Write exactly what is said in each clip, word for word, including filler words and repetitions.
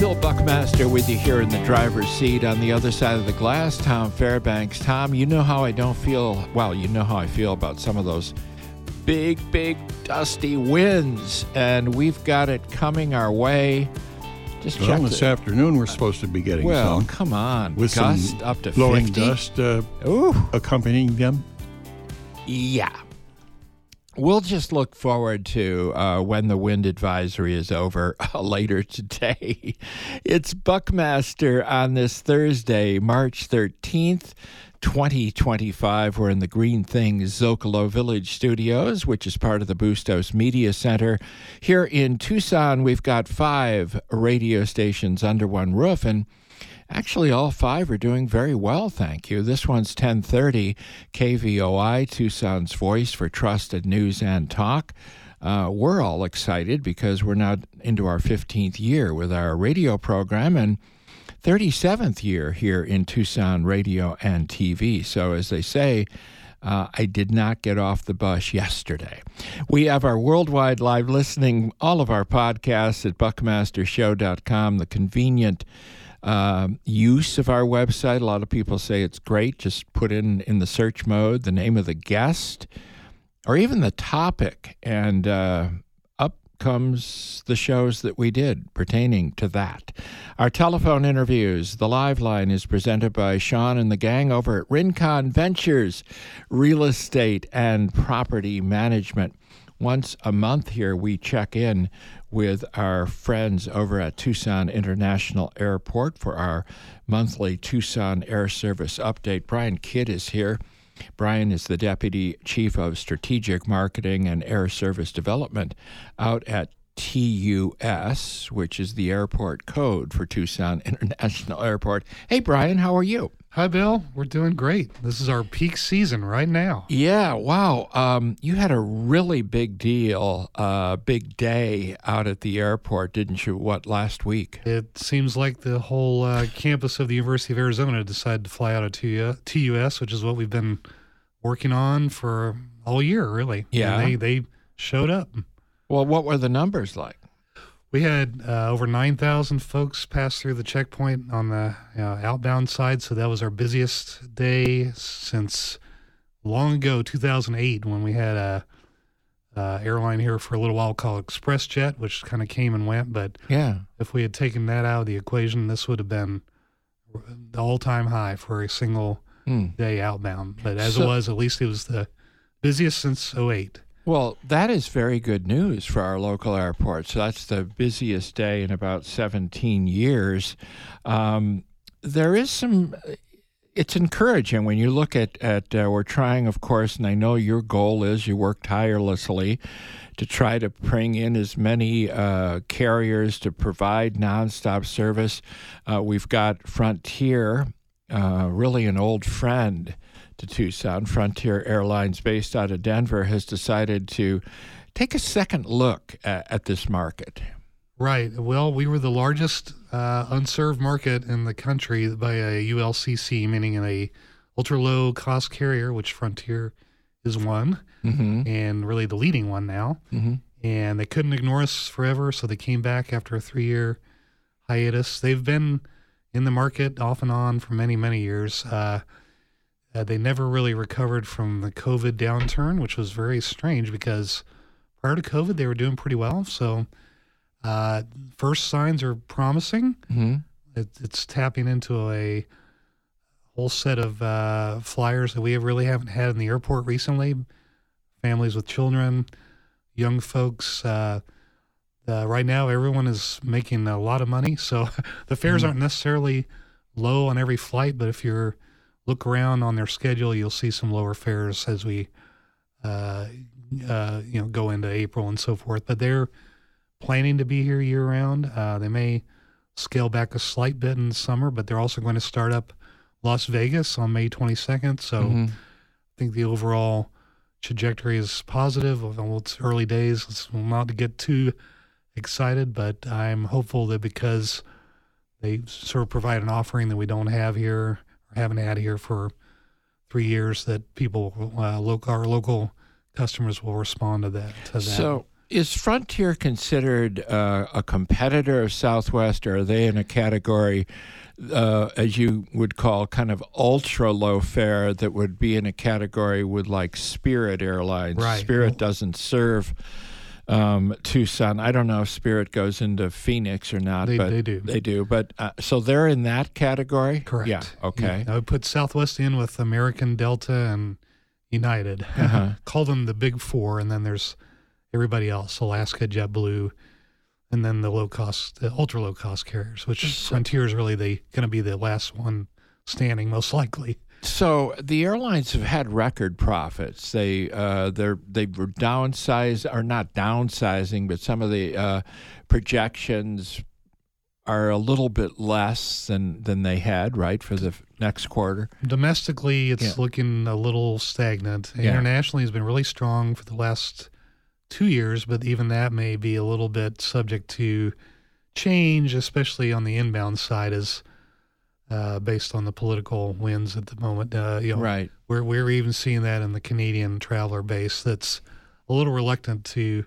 Bill Buckmaster with you here in the driver's seat. On the other side of the glass, Tom Fairbanks. Tom, you know how I don't feel, well, you know how I feel about some of those big, big, dusty winds, and we've got it coming our way. Just well, check this the, afternoon we're supposed to be getting well, some. come on. With gust some up to blowing fifty. dust uh, Ooh. accompanying them. Yeah. We'll just look forward to uh, when the wind advisory is over uh, later today. It's Buckmaster on this Thursday, March thirteenth, twenty twenty-five. We're in the Green Things Zocalo Village Studios, which is part of the Bustos Media Center. Here in Tucson, we've got five radio stations under one roof, and actually, all five are doing very well, thank you. This one's ten thirty K V O I, Tucson's voice for trusted news and talk. Uh, we're all excited because we're now into our fifteenth year with our radio program and thirty-seventh year here in Tucson radio and T V. So as they say, Uh, I did not get off the bus yesterday. We have our worldwide live listening, all of our podcasts at buckmaster show dot com, the convenient uh, use of our website. A lot of people say it's great. Just put in, in the search mode the name of the guest or even the topic, and uh, up comes the shows that we did pertaining to that. Our telephone interviews, the live line is presented by Sean and the gang over at Rincon Ventures, Real Estate and Property Management. Once a month here, we check in with our friends over at Tucson International Airport for our monthly Tucson Air Service update. Brian Kidd is here. Brian is the Deputy Chief of Strategic Marketing and Air Service Development out at T U S, which is the airport code for Tucson International Airport. Hey, Brian, how are you? Hi, Bill. We're doing great. This is our peak season right now. Yeah, wow. Um, you had a really big deal, uh, big day out at the airport, didn't you, what, last week? It seems like the whole uh, campus of the University of Arizona decided to fly out of T U S, which is what we've been working on for all year, really. Yeah. And they, they showed up. Well, what were the numbers like? We had uh, over nine thousand folks pass through the checkpoint on the uh, outbound side, so that was our busiest day since long ago, two thousand eight, when we had a, a airline here for a little while called ExpressJet, which kind of came and went. But yeah, if we had taken that out of the equation, this would have been the all-time high for a single mm. day outbound. But as so, it was, at least it was the busiest since oh eight. Well, that is very good news for our local airport. So that's the busiest day in about seventeen years. Um, there is some, it's encouraging when you look at, at uh, we're trying, of course, and I know your goal is you work tirelessly to try to bring in as many uh, carriers to provide nonstop service. Uh, we've got Frontier, uh, really an old friend to Tucson. Frontier Airlines, based out of Denver, has decided to take a second look at, at this market. Right. Well, we were the largest uh, unserved market in the country by a U L C C, meaning a ultra-low cost carrier, which Frontier is one, mm-hmm. and really the leading one now. Mm-hmm. And they couldn't ignore us forever, so they came back after a three-year hiatus. They've been in the market off and on for many, many years. Uh, Uh, they never really recovered from the COVID downturn, which was very strange because prior to COVID, they were doing pretty well. So uh, first signs are promising. Mm-hmm. It, it's tapping into a whole set of uh, flyers that we have really haven't had in the airport recently. Families with children, young folks. Uh, uh, right now, everyone is making a lot of money. So the fares mm-hmm. aren't necessarily low on every flight, but if you're look around on their schedule, you'll see some lower fares as we, uh, uh, you know, go into April and so forth. But they're planning to be here year-round. Uh, they may scale back a slight bit in the summer, but they're also going to start up Las Vegas on May twenty-second. So mm-hmm. I think the overall trajectory is positive. Well, it's early days. It's not to get too excited, but I'm hopeful that because they sort of provide an offering that we don't have here, haven't had here for three years, that people, uh, local, our local customers will respond to that. To that. So Is Frontier considered uh, a competitor of Southwest, or are they in a category, uh, as you would call, kind of ultra low fare that would be in a category with like Spirit Airlines? Right. Spirit Well, doesn't serve um, Tucson. I don't know if Spirit goes into Phoenix or not, They- but they do. They do. But uh, so they're in that category? Correct. Yeah. Okay. I would put Southwest in with American, Delta, and United. Uh-huh. Call them the big four, and then there's everybody else: Alaska, JetBlue, and then the low cost, the ultra low cost carriers. Which So- Frontier is really the going to be the last one standing, most likely. So the airlines have had record profits. They uh, they're they were downsized, or not downsizing, but some of the uh, projections are a little bit less than, than they had, right, for the f- next quarter. Domestically, it's Yeah. looking a little stagnant. Yeah. Internationally, has been really strong for the last two years, but even that may be a little bit subject to change, especially on the inbound side, as uh, based on the political winds at the moment. Uh, you know, Right. we're we're even seeing that in the Canadian traveler base that's a little reluctant to.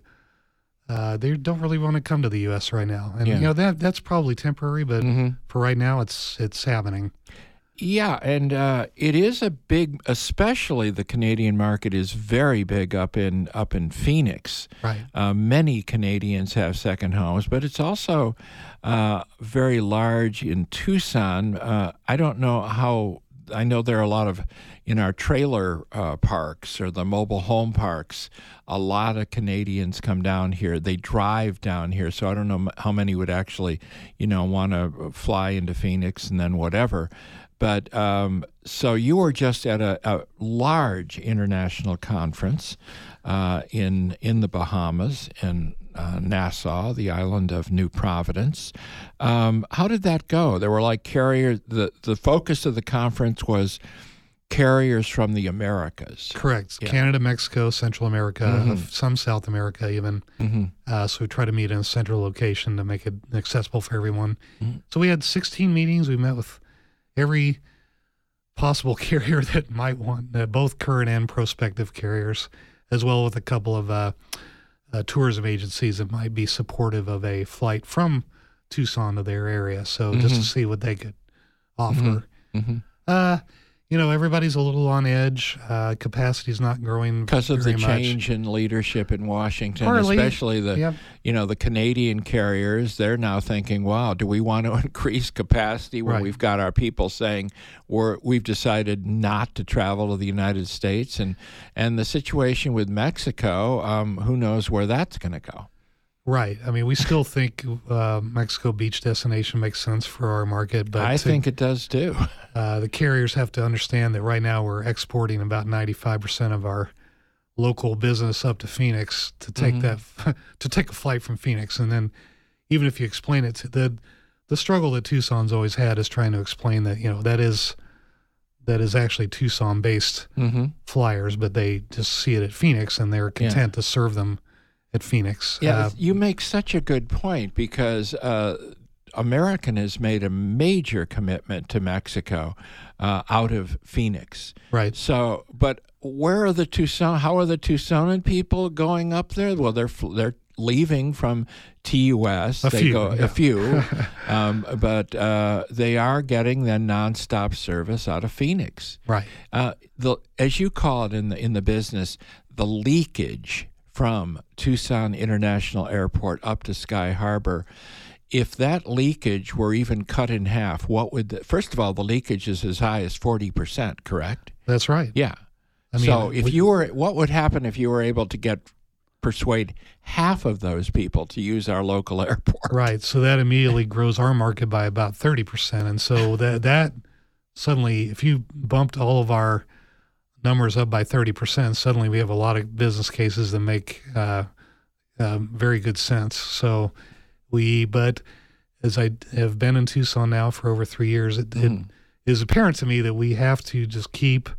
Uh, they don't really want to come to the U S right now, and Yeah. you know that that's probably temporary, but Mhm. for right now, it's it's happening. Yeah, and uh, it is a big, especially the Canadian market is very big up in up in Phoenix. Right. Uh, many Canadians have second homes, but it's also uh, very large in Tucson. Uh, I don't know how. I know there are a lot of in our trailer uh, parks or the mobile home parks. A lot of Canadians come down here. They drive down here, so I don't know m- how many would actually, you know, want to fly into Phoenix and then whatever. But um, so you were just at a, a large international conference uh, in in the Bahamas in uh, Nassau, the island of New Providence. Um, how did that go? There were like carriers. The the focus of the conference was carriers from the Americas. Correct. Yeah. Canada, Mexico, Central America, Mhm. of some South America even. Mm-hmm. Uh, so we try to meet in a central location to make it accessible for everyone. Mhm. So we had sixteen meetings. We met with every possible carrier that might want, uh, both current and prospective carriers, as well with a couple of uh, uh, tourism agencies that might be supportive of a flight from Tucson to their area. So just to Mhm. see what they could offer. Mm-hmm. Uh, you know, everybody's a little on edge. Uh, capacity's not growing Because of the very much. change in leadership in Washington, Partly, especially the Yep. you know the Canadian carriers, they're now thinking, "Wow, do we want to increase capacity when Right. we've got our people saying we're we've decided not to travel to the United States?" And and the situation with Mexico, um, who knows where that's going to go? Right. I mean, we still think uh, Mexico beach destination makes sense for our market, but I to- think it does too. uh, the carriers have to understand that right now we're exporting about ninety-five percent of our local business up to Phoenix to take Mhm. that to take a flight from Phoenix, and then even if you explain it to the the struggle that Tucson's always had is trying to explain that you know that is that is actually Tucson based Mm-hmm. flyers, but they just see it at Phoenix and they're content to serve them at Phoenix. Yeah, Uh, you make such a good point because uh, American has made a major commitment to Mexico uh, out of Phoenix. right. So, but where are the Tucson? How are the Tucsonan people going up there? Well, they're fl- they're leaving from T U S. A they few, go yeah. a few, um, but uh, they are getting then nonstop service out of Phoenix. Right. Uh, the as you call it in the in the business, the leakage from Tucson International Airport up to Sky Harbor. If that leakage were even cut in half, what would the, first of all, the leakage is as high as forty percent, correct? That's right. Yeah. I mean, so if we- you were, what would happen if you were able to get persuade half of those people to use our local airport? Right. So that immediately grows our market by about thirty percent. And so that, that suddenly, if you bumped all of our numbers up by thirty percent, suddenly we have a lot of business cases that make uh, uh, very good sense. So we, but as I have been in Tucson now for over three years, it, Mm. it is apparent to me that we have to just keep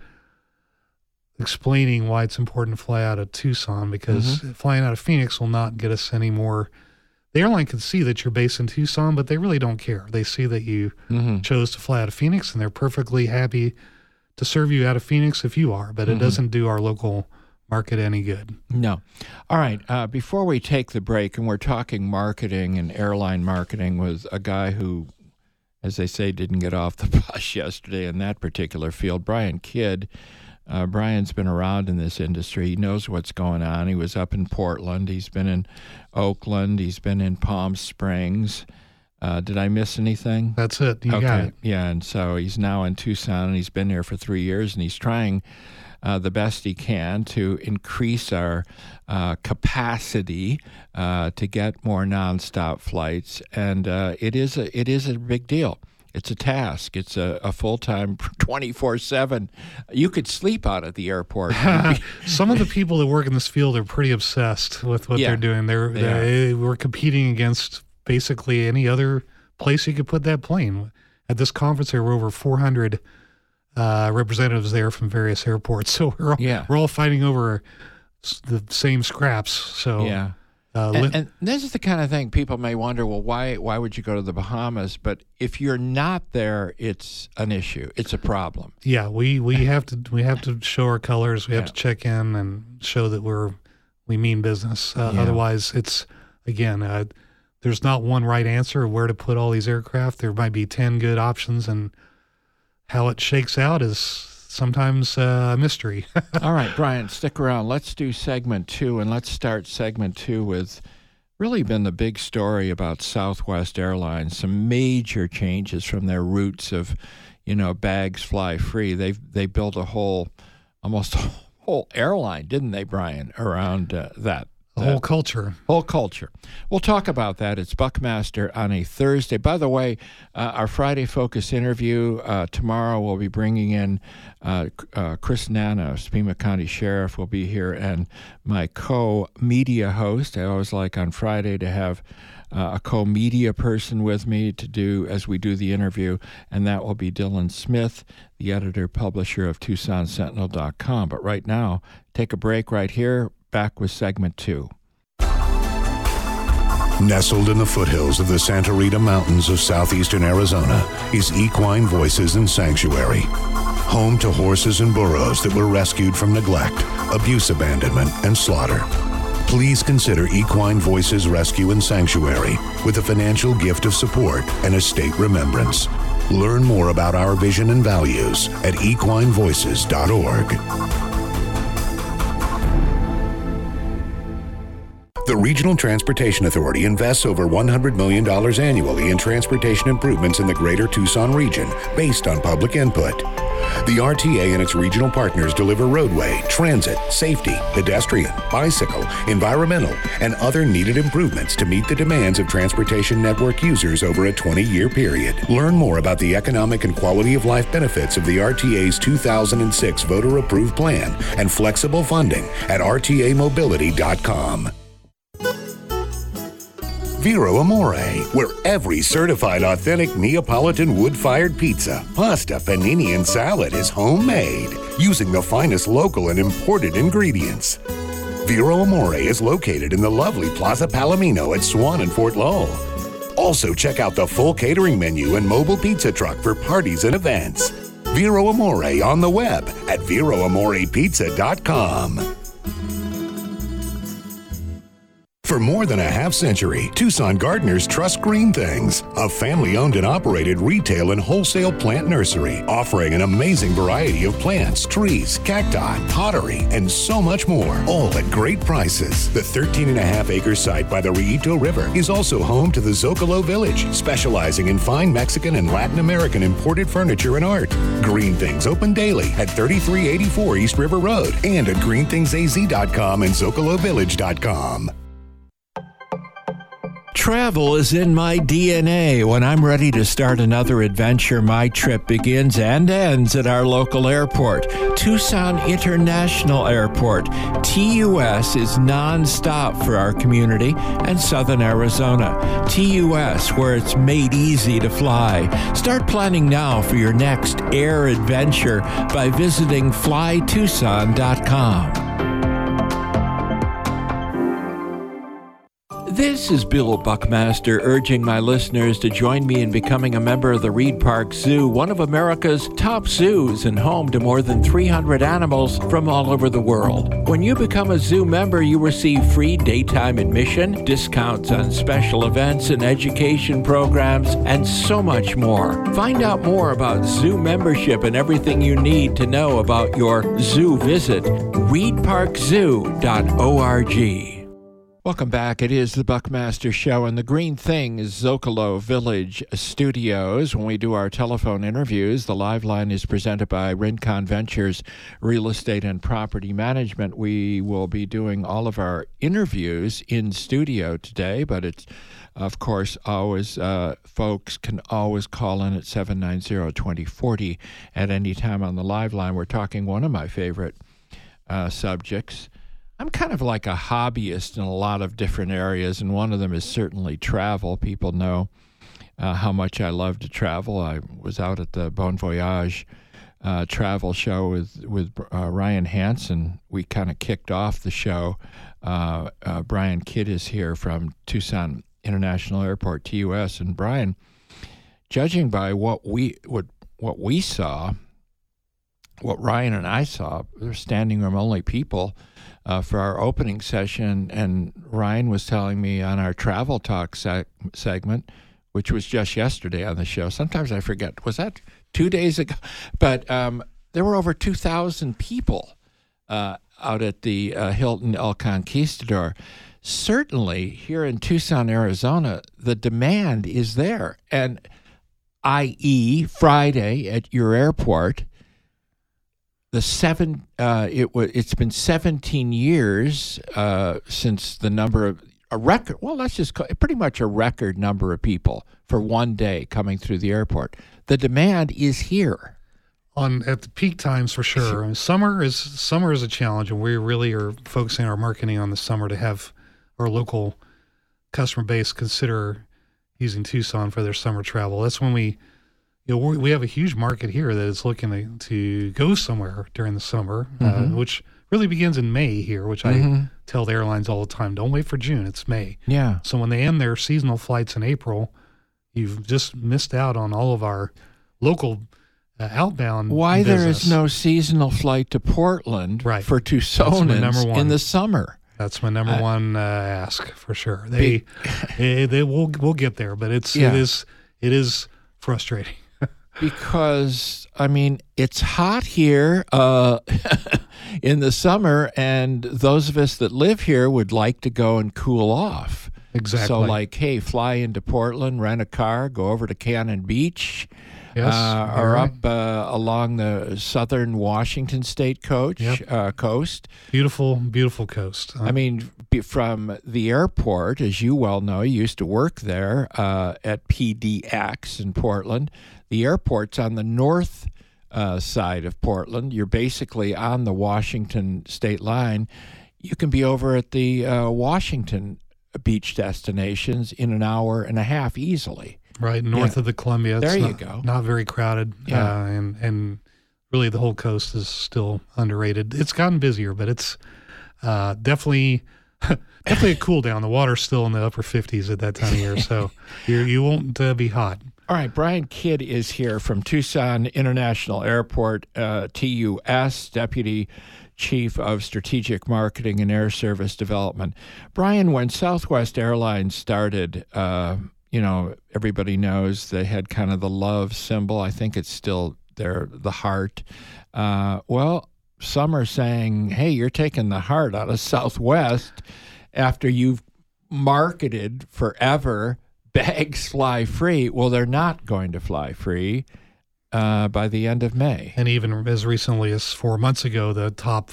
explaining why it's important to fly out of Tucson, because flying out of Phoenix will not get us any more. The airline can see that you're based in Tucson, but they really don't care. They see that you Mm-hmm. chose to fly out of Phoenix, and they're perfectly happy to serve you out of Phoenix if you are, but it Mhm. doesn't do our local market any good. No. All right. Uh, before we take the break, and we're talking marketing and airline marketing with a guy who, as they say, didn't get off the bus yesterday in that particular field, Brian Kidd. Uh, Brian's been around in this industry. He knows what's going on. He was up in Portland. He's been in Oakland. He's been in Palm Springs. Uh, did I miss anything? That's it. You okay. got it. Yeah, and so he's now in Tucson, and he's been there for three years, and he's trying uh, the best he can to increase our uh, capacity uh, to get more nonstop flights, and uh, it is a it is a big deal. It's a task. It's a, a full-time twenty-four seven. You could sleep out at the airport. Some of the people that work in this field are pretty obsessed with what Yeah, they're doing. They're, they they we're competing against basically any other place you could put that plane. At this conference, there were over four hundred uh, representatives there from various airports. So we're all, Yeah. we're all fighting over s- the same scraps. So Yeah. uh, And, li- and this is the kind of thing people may wonder, well, why why would you go to the Bahamas? But if you're not there, it's an issue. It's a problem. yeah, we, we have to we have to show our colors. We have Yeah. to check in and show that we're we mean business. Uh, Yeah. Otherwise, it's again. Uh, There's not one right answer of where to put all these aircraft. There might be ten good options, and how it shakes out is sometimes uh, a mystery. All right, Brian, stick around. Let's do segment two, and let's start segment two with really been the big story about Southwest Airlines, some major changes from their roots of, you know, bags fly free. They've they built a whole, almost a whole airline, didn't they, Brian, around uh, that. The whole culture. Whole culture. We'll talk about that. It's Buckmaster on a Thursday. By the way, uh, our Friday Focus interview, uh, tomorrow we'll be bringing in uh, uh, Chris Nana, Pima County Sheriff, will be here, and my co-media host. I always like on Friday to have uh, a co-media person with me to do as we do the interview, and that will be Dylan Smith, the editor-publisher of Tucson Sentinel dot com. But right now, take a break right here. Back with segment two. Nestled in the foothills of the Santa Rita Mountains of southeastern Arizona is Equine Voices and Sanctuary. Home to horses and burros that were rescued from neglect, abuse, abandonment, and slaughter. Please consider Equine Voices Rescue and Sanctuary with a financial gift of support and estate remembrance. Learn more about our vision and values at equine voices dot org. The Regional Transportation Authority invests over one hundred million dollars annually in transportation improvements in the greater Tucson region based on public input. The R T A and its regional partners deliver roadway, transit, safety, pedestrian, bicycle, environmental, and other needed improvements to meet the demands of transportation network users over a twenty-year period. Learn more about the economic and quality of life benefits of the R T A's two thousand six voter-approved plan and flexible funding at R T A mobility dot com. Vero Amore, where every certified authentic Neapolitan wood-fired pizza, pasta, panini, and salad is homemade using the finest local and imported ingredients. Vero Amore is located in the lovely Plaza Palomino at Swan and Fort Lowell. Also, check out the full catering menu and mobile pizza truck for parties and events. Vero Amore on the web at vero amore pizza dot com. For more than a half century, Tucson gardeners trust Green Things, a family-owned and operated retail and wholesale plant nursery, offering an amazing variety of plants, trees, cacti, pottery, and so much more, all at great prices. The thirteen and a half acre site by the Rito River is also home to the Zocalo Village, specializing in fine Mexican and Latin American imported furniture and art. Green Things open daily at thirty-three eighty-four East River Road and at green things a z dot com and zocalo village dot com. Travel is in my D N A. When I'm ready to start another adventure, my trip begins and ends at our local airport, Tucson International Airport. T U S is nonstop for our community and Southern Arizona. T U S, where it's made easy to fly. Start planning now for your next air adventure by visiting fly tucson dot com. This is Bill Buckmaster urging my listeners to join me in becoming a member of the Reed Park Zoo, one of America's top zoos and home to more than three hundred animals from all over the world. When you become a zoo member, you receive free daytime admission, discounts on special events and education programs, and so much more. Find out more about zoo membership and everything you need to know about your zoo visit. reed park zoo dot org. Welcome back. It is the Buckmaster Show, and the Green Thing is Zocalo Village Studios. When we do our telephone interviews, the live line is presented by Rincon Ventures Real Estate and Property Management. We will be doing all of our interviews in studio today, but it's, of course, always, uh, folks can always call in at seven nine zero, two zero four zero at any time on the live line. We're talking one of my favorite uh, subjects. I'm kind of like a hobbyist in a lot of different areas, and one of them is certainly travel. People know uh, how much I love to travel. I was out at the Bon Voyage uh, travel show with, with uh, Ryan Hansen. We kind of kicked off the show. Uh, uh, Brian Kidd is here from Tucson International Airport, T U S. And Brian, judging by what we what what we saw, what Ryan and I saw, they're standing room only people uh, for our opening session. And Ryan was telling me on our Travel Talk seg- segment, which was just yesterday on the show. Sometimes I forget. Was that two days ago? But um, there were over two thousand people uh, out at the uh, Hilton El Conquistador. Certainly here in Tucson, Arizona, the demand is there. And that is Friday at your airport, the seven uh, it was it's been seventeen years uh, since the number of a record. Well, let's just call it pretty much a record number of people for one day coming through the airport. The demand is here. On at the peak times for sure. I mean, summer is summer is a challenge, and we really are focusing our marketing on the summer to have our local customer base consider using Tucson for their summer travel. That's when we, you know, we we have a huge market here that is looking to, to go somewhere during the summer, mm-hmm. uh, which really begins in May here, which mm-hmm. I tell the airlines all the time, don't wait for June, it's May. Yeah. So when they end their seasonal flights in April, you've just missed out on all of our local uh, outbound Why business. There is no seasonal flight to Portland right. for Tucsonans in the summer. That's my number uh, one uh, ask for sure. They, be, they, they will we'll get there, but it's yeah. it is it is frustrating because I mean it's hot here uh, in the summer, and those of us that live here would like to go and cool off. Exactly. So, like, hey, fly into Portland, rent a car, go over to Cannon Beach. Yes, uh, or right. up uh, along the southern Washington State coast. Yep. Uh, coast. Beautiful, beautiful coast. I mean, be, from the airport, as you well know, you used to work there uh, at P D X in Portland. The airport's on the north uh, side of Portland. You're basically on the Washington state line. You can be over at the uh, Washington beach destinations in an hour and a half easily. Right, north yeah. of the Columbia. It's there you not, go. Not very crowded. Yeah. Uh, and, and really the whole coast is still underrated. It's gotten busier, but it's uh, definitely definitely a cool down. The water's still in the upper fifties at that time of year, so you you won't uh, be hot. All right, Brian Kidd is here from Tucson International Airport, uh, T U S, Deputy Chief of Strategic Marketing and Air Service Development. Brian, when Southwest Airlines started, uh, you know, everybody knows they had kind of the love symbol. I think it's still there, the heart. Uh, well, some are saying, hey, you're taking the heart out of Southwest after you've marketed forever bags fly free. Well, they're not going to fly free uh, by the end of May. And even as recently as four months ago, the top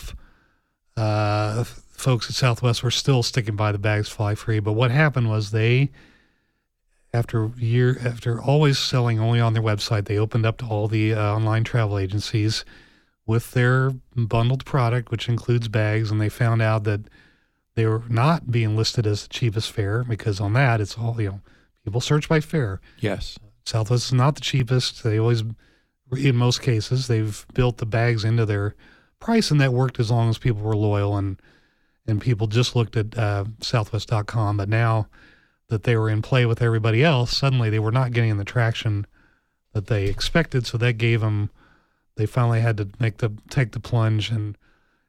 uh, folks at Southwest were still sticking by the bags fly free. But what happened was they... After year, after always selling only on their website, they opened up to all the uh, online travel agencies with their bundled product, which includes bags, and they found out that they were not being listed as the cheapest fare because on that, it's all, you know, people search by fare. Yes. Southwest is not the cheapest. They always, in most cases, they've built the bags into their price, and that worked as long as people were loyal and and people just looked at uh, Southwest dot com. But now that they were in play with everybody else, suddenly they were not getting the traction that they expected. So that gave them, they finally had to make the take the plunge and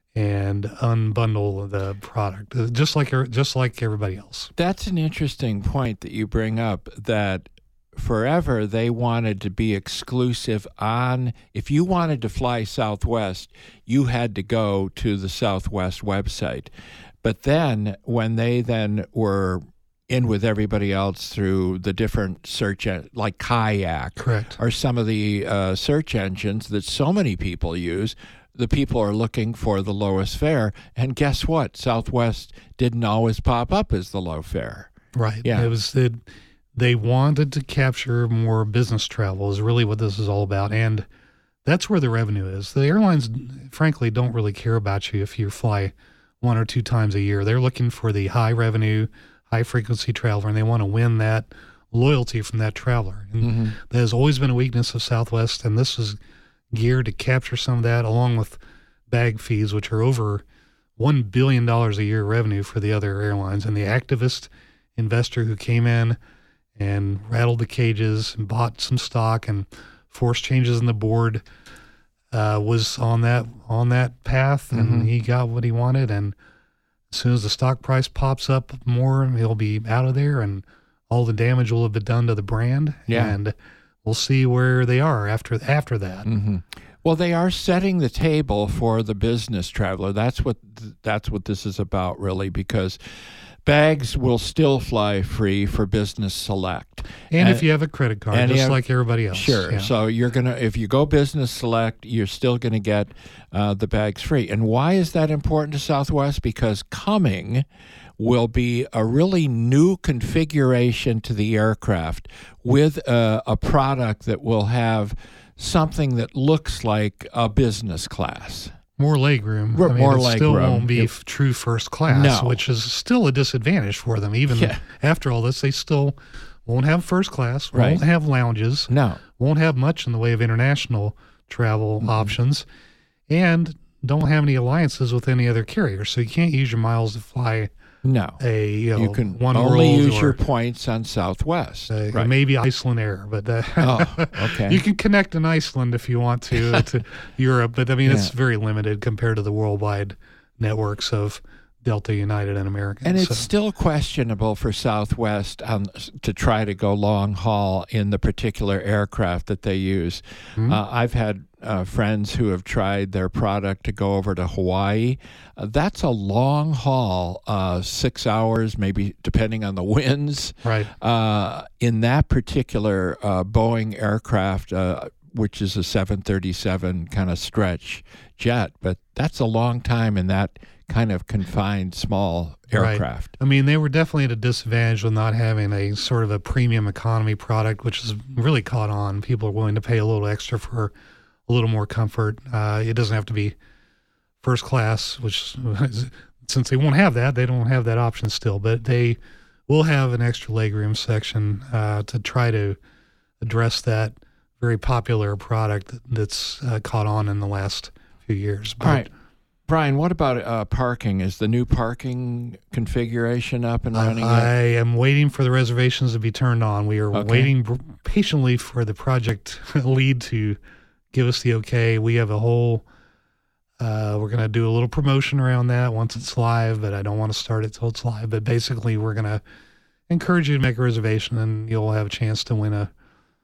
and unbundle the product, just like just like everybody else. That's an interesting point that you bring up, that forever they wanted to be exclusive on, if you wanted to fly Southwest, you had to go to the Southwest website. But then when they then were in with everybody else through the different search, en- like Kayak, Correct. or some of the uh, search engines that so many people use, the people are looking for the lowest fare. And guess what? Southwest didn't always pop up as the low fare. Right. Yeah. It was it, they wanted to capture more business travel is really what this is all about. And that's where the revenue is. The airlines, frankly, don't really care about you if you fly one or two times a year. They're looking for the high revenue, high frequency traveler, and they want to win that loyalty from that traveler. And Mm-hmm. that has always been a weakness of Southwest, and this is geared to capture some of that, along with bag fees, which are over one billion dollars a year revenue for the other airlines. And the activist investor who came in and rattled the cages and bought some stock and forced changes in the board uh, was on that on that path, and Mm-hmm. he got what he wanted. And as soon as the stock price pops up more, he'll be out of there, and all the damage will have been done to the brand. Yeah. And we'll see where they are after after that. Mm-hmm. Well, they are setting the table for the business traveler. That's what that's what this is about, really, because bags will still fly free for Business Select. And, if you have a credit card, and you just have- like everybody else. Sure. Yeah. So you're gonna, if you go Business Select, you're still gonna get uh, the bags free. And why is that important to Southwest? Because coming will be a really new configuration to the aircraft with a, a product that will have something that looks like a business class. More legroom. More- I mean, more it still legroom. won't be If- f- true first class, No. which is still a disadvantage for them. Even Yeah. after all this, they still won't have first class, Right. won't have lounges, No. won't have much in the way of international travel Mm-hmm. options, and don't have any alliances with any other carrier. So you can't use your miles to fly No. a you, know, You can one only world use or your points on Southwest. uh, Right. maybe Iceland Air, but uh, Oh, okay. you can connect in Iceland if you want to to Europe. But I mean, it's Yeah. very limited compared to the worldwide networks of Delta, United, and American. And it's So- still questionable for Southwest um, to try to go long haul in the particular aircraft that they use. Hmm? Uh, I've had uh, friends who have tried their product to go over to Hawaii. Uh, that's a long haul, uh, six hours, maybe depending on the winds. right. Uh, in that particular uh, Boeing aircraft, uh, which is a seven thirty-seven kind of stretch jet, but that's a long time in that kind of confined small aircraft. Right. I mean, they were definitely at a disadvantage with not having a sort of a premium economy product, which has really caught on. People are willing to pay a little extra for a little more comfort. Uh, it doesn't have to be first class, which since they won't have that, they don't have that option still. But they will have an extra legroom section uh, to try to address that very popular product that's uh, caught on in the last few years. But All right. Brian, what about uh, parking? Is the new parking configuration up and running I yet? am waiting for the reservations to be turned on. We are Okay. waiting b- patiently for the project lead to give us the okay. We have a whole, uh, we're going to do a little promotion around that once it's live, but I don't want to start it till it's live. But basically, we're going to encourage you to make a reservation, and you'll have a chance to win a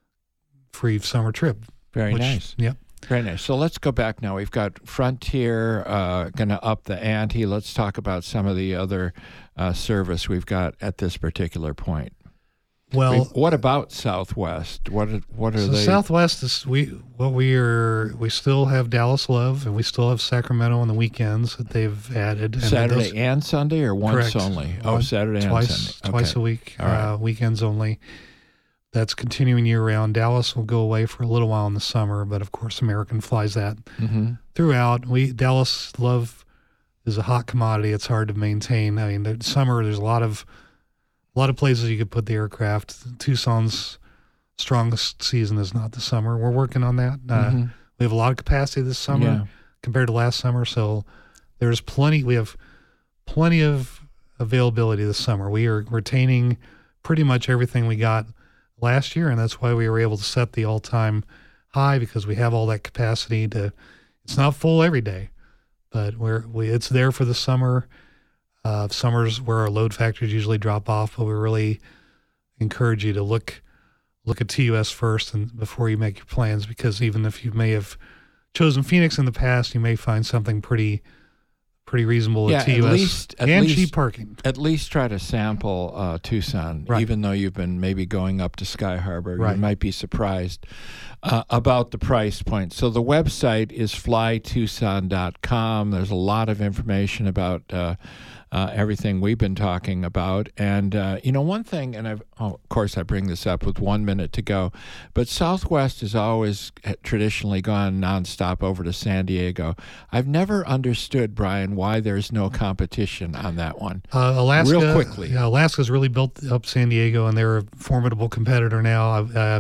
free summer trip. Very which- nice. Yep. Very nice. So let's go back now. We've got Frontier uh, going to up the ante. Let's talk about some of the other uh, service we've got at this particular point. Well, what about Southwest? What are, what are so they? Southwest is we what we are we still have Dallas Love, and we still have Sacramento on the weekends that they've added. And Saturday those- and Sunday, or once Correct. only? Oh, One- Saturday twice, and Sunday. twice Okay. a week, All right. uh, weekends only. That's continuing year round. Dallas will go away for a little while in the summer, but of course, American flies that Mm-hmm. throughout. We Dallas Love is a hot commodity. It's hard to maintain. I mean, the summer there's a lot of a lot of places you could put the aircraft. Tucson's strongest season is not the summer. We're working on that. Uh, Mhm. We have a lot of capacity this summer Yeah. compared to last summer, so there's plenty. We have plenty of availability this summer. We are retaining pretty much everything we got last year, and that's why we were able to set the all-time high, because we have all that capacity to. It's not full every day, but we're we it's there for the summer. Uh, summers where our load factors usually drop off, but we really encourage you to look look at T U S first and before you make your plans, because even if you may have chosen Phoenix in the past, you may find something pretty pretty reasonable yeah, at T U S at least, at and least, cheap parking. At least try to sample uh, Tucson, right. even though you've been maybe going up to Sky Harbor. Right. You might be surprised uh, about the price point. So the website is fly tucson dot com. There's a lot of information about uh, uh, everything we've been talking about. And, uh, you know, one thing, and I've, oh, of course I bring this up with one minute to go, but Southwest has always traditionally gone nonstop over to San Diego. I've never understood, Brian, why there's no competition on that one. Uh, Alaska, Real quickly. Yeah, Alaska's really built up San Diego, and they're a formidable competitor now. Uh,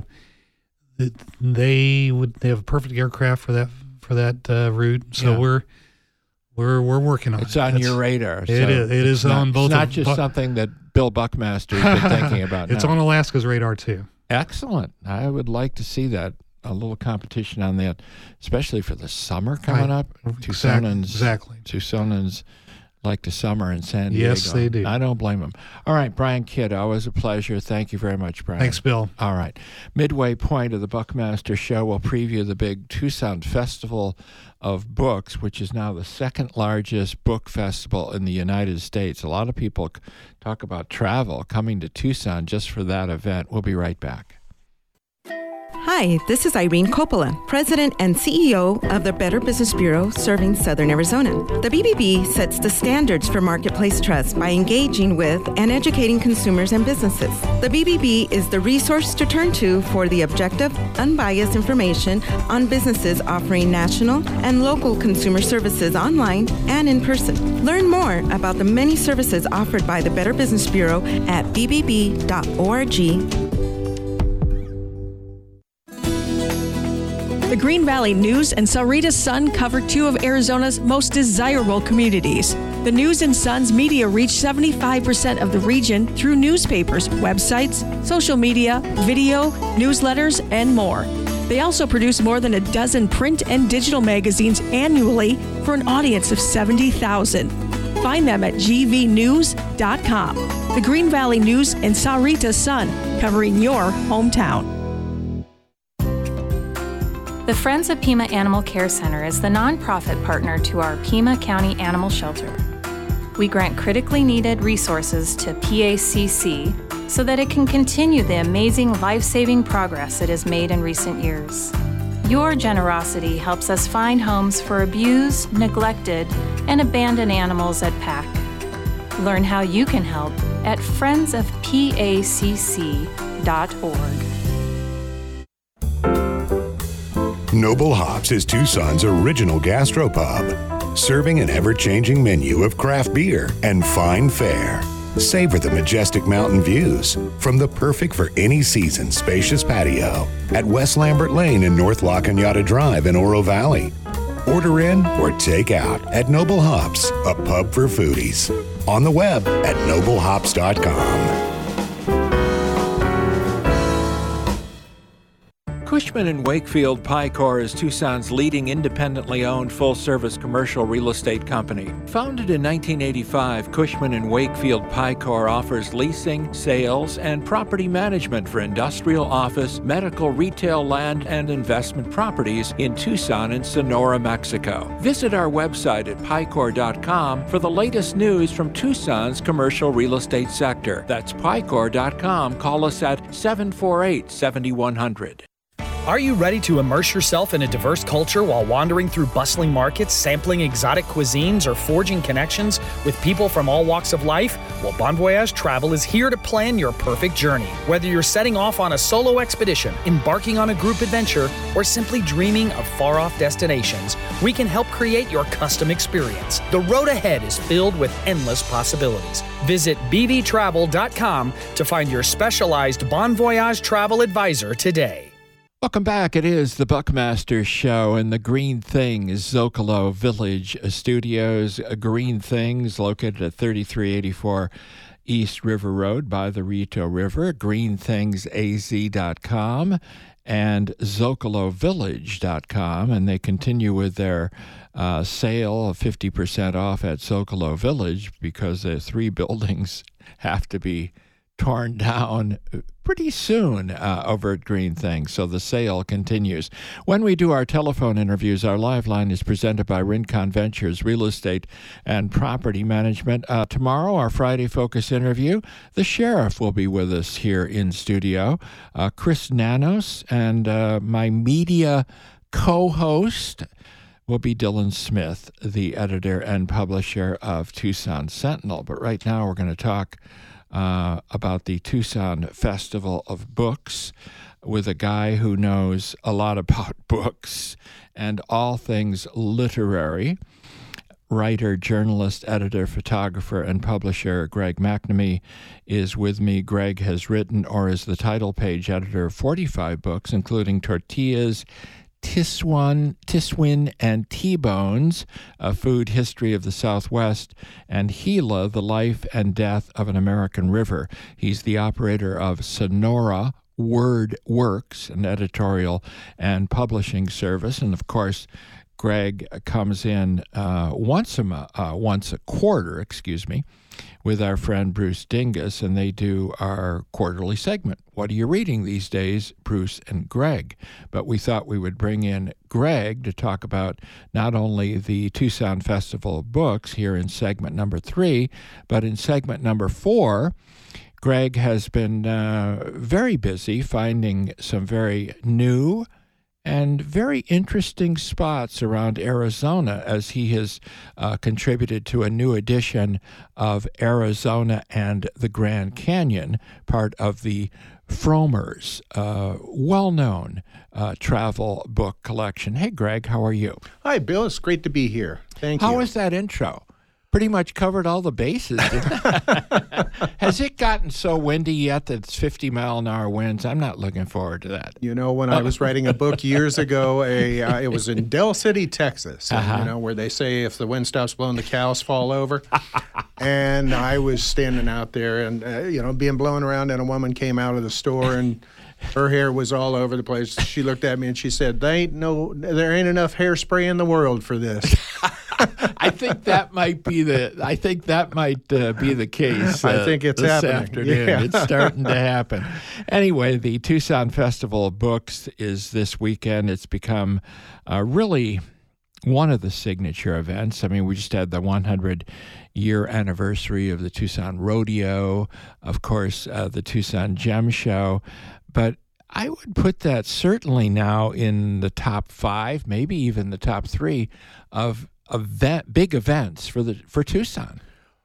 they would they have a perfect aircraft for that for that uh, route. So Yeah. we're we're we're working on it. It's on That's- your radar. It so is. It it's is not, on both. It's not of- just bu- something that Bill Buckmaster has been thinking about. It's now. on Alaska's radar too. Excellent. I would like to see that, a little competition on that, especially for the summer coming Right. up. Exactly. Tucsonans, Exactly. Tucsonans like the summer in San Diego. Yes, they do. I don't blame them. All right, Brian Kidd, always a pleasure. Thank you very much, Brian. Thanks, Bill. All right. Midway point of the Buckmaster Show, we'll preview the big Tucson Festival of Books, which is now the second largest book festival in the United States. A lot of people c- talk about travel, coming to Tucson just for that event. We'll be right back. Hi, this is Irene Coppola, President and C E O of the Better Business Bureau serving Southern Arizona. The B B B sets the standards for marketplace trust by engaging with and educating consumers and businesses. The B B B is the resource to turn to for the objective, unbiased information on businesses offering national and local consumer services online and in person. Learn more about the many services offered by the Better Business Bureau at b b b dot org. The Green Valley News and Sahuarita Sun cover two of Arizona's most desirable communities. The News and Sun's media reach seventy-five percent of the region through newspapers, websites, social media, video, newsletters, and more. They also produce more than a dozen print and digital magazines annually for an audience of seventy thousand. Find them at g v news dot com. The Green Valley News and Sahuarita Sun, covering your hometown. The Friends of Pima Animal Care Center is the nonprofit partner to our Pima County Animal Shelter. We grant critically needed resources to P A C C so that it can continue the amazing life-saving progress it has made in recent years. Your generosity helps us find homes for abused, neglected, and abandoned animals at P A C. Learn how you can help at friends of p a c c dot org. Noble Hops is Tucson's original gastropub, serving an ever-changing menu of craft beer and fine fare. Savor the majestic mountain views from the perfect for any season spacious patio at West Lambert Lane and North La Cañada Drive in Oro Valley. Order in or take out at Noble Hops, a pub for foodies. On the web at noble hops dot com. Cushman and Wakefield Picor is Tucson's leading independently owned full-service commercial real estate company. Founded in nineteen eighty-five, Cushman and Wakefield Picor offers leasing, sales, and property management for industrial, office, medical, retail, land, and investment properties in Tucson and Sonora, Mexico. Visit our website at picor dot com for the latest news from Tucson's commercial real estate sector. That's picor dot com. Call us at seven four eight, seven one zero zero. Are you ready to immerse yourself in a diverse culture while wandering through bustling markets, sampling exotic cuisines, or forging connections with people from all walks of life? Well, Bon Voyage Travel is here to plan your perfect journey. Whether you're setting off on a solo expedition, embarking on a group adventure, or simply dreaming of far-off destinations, we can help create your custom experience. The road ahead is filled with endless possibilities. Visit b v travel dot com to find your specialized Bon Voyage travel advisor today. Welcome back. It is the Buckmaster Show in the Green Things Zocalo Village Studios. Green Things located at thirty-three eighty-four East River Road by the Rito River, green things a z dot com and zocalo village dot com. And they continue with their uh, sale of fifty percent off at Zocalo Village because the three buildings have to be torn down pretty soon uh, over at Green Things, so the sale continues. When we do our telephone interviews, our live line is presented by Rincon Ventures Real Estate and Property Management. Uh, tomorrow, our Friday Focus interview, the sheriff will be with us here in studio, uh, Chris Nanos, and uh, my media co-host will be Dylan Smith, the editor and publisher of Tucson Sentinel. But right now, we're going to talk Uh, about the Tucson Festival of Books with a guy who knows a lot about books and all things literary. Writer, journalist, editor, photographer, and publisher Greg McNamee is with me. Greg has written or is the title page editor of forty-five books, including Tortillas, Tiswan, Tiswin and T-Bones, A Food History of the Southwest, and Gila, The Life and Death of an American River. He's the operator of Sonora Word Works, an editorial and publishing service. And, of course, Greg comes in uh, once a mo- uh, once a quarter, excuse me, with our friend Bruce Dingus, and they do our quarterly segment. What are you reading these days, Bruce and Greg? But we thought we would bring in Greg to talk about not only the Tucson Festival of Books here in segment number three, but in segment number four, Greg has been uh, very busy finding some very new and very interesting spots around Arizona as he has uh, contributed to a new edition of Arizona and the Grand Canyon, part of the Frommer's uh, well-known uh, travel book collection. Hey, Greg, how are you? Hi, Bill. It's great to be here. Thank How you. How was that intro? Pretty much covered all the bases. Has it gotten so windy yet that it's fifty mile an hour winds? I'm not looking forward to that. You know, when I was writing a book years ago, a uh, it was in Del City, Texas, and, Uh-huh. you know, where they say if the wind stops blowing, the cows fall over. And I was standing out there and, uh, you know, being blown around, and a woman came out of the store, and her hair was all over the place. She looked at me and she said, "There ain't no, there ain't enough hairspray in the world for this." I think that might be the. I think that might uh, be the case. Uh, I think it's this happening. afternoon. Yeah. It's starting to happen. Anyway, the Tucson Festival of Books is this weekend. It's become uh, really one of the signature events. I mean, we just had the one hundred year anniversary of the Tucson Rodeo, of course, uh, the Tucson Gem Show, but I would put that certainly now in the top five, maybe even the top three of event, big events for the for Tucson.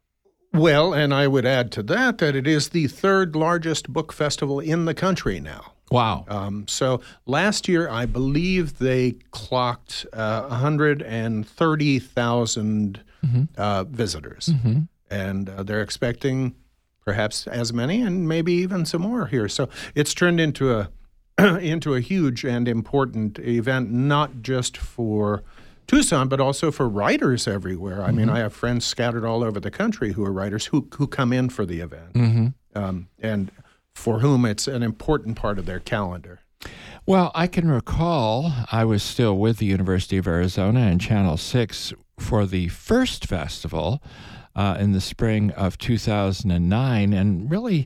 Well, and I would add to that that it is the third largest book festival in the country now. Wow. Um, so last year, I believe they clocked uh, one hundred thirty thousand Mm-hmm. uh, visitors. Mm-hmm. And uh, they're expecting perhaps as many and maybe even some more here. So it's turned into a into a huge and important event, not just for Tucson, but also for writers everywhere. I mm-hmm. mean, I have friends scattered all over the country who are writers who who come in for the event, Mm-hmm. um, and for whom it's an important part of their calendar. Well, I can recall I was still with the University of Arizona and Channel six for the first festival uh, in the spring of two thousand nine, and really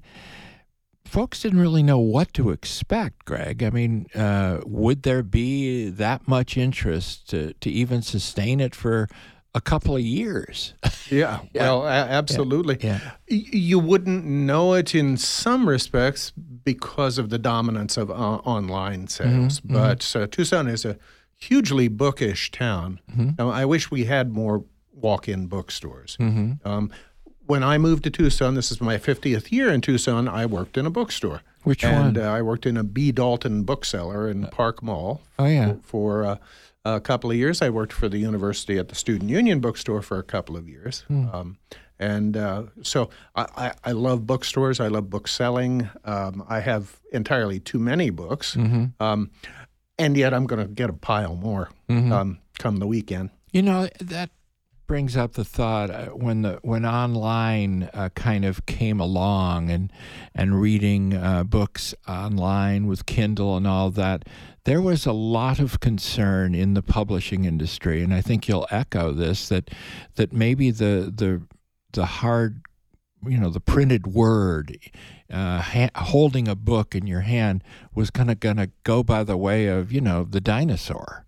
folks didn't really know what to expect, Greg. I mean, uh, would there be that much interest to, to even sustain it for a couple of years? Yeah, Yeah. well, a- absolutely. Yeah. Y- You wouldn't know it in some respects because of the dominance of uh, online sales. Mhm, But uh, Tucson is a hugely bookish town. Mhm. Now, I wish we had more walk-in bookstores. Mm-hmm. Um, when I moved to Tucson, this is my fiftieth year in Tucson, I worked in a bookstore. Which and, one? Uh, I worked in a B. Dalton bookseller in Park Mall. Oh, yeah. For, for uh, a couple of years. I worked for the university at the Student Union bookstore for a couple of years. Hmm. Um, and uh, so I, I, I love bookstores. I love book selling. Um, I have entirely too many books. Mm-hmm. Um, and yet I'm going to get a pile more Mm-hmm. um, come the weekend. You know, that brings up the thought uh, when the when online uh, kind of came along and and reading uh, books online with Kindle and all that, there was a lot of concern in the publishing industry, and I think you'll echo this, that that maybe the the the hard, you know, the printed word, uh, ha- holding a book in your hand was kind of going to go by the way of, you know, the dinosaur.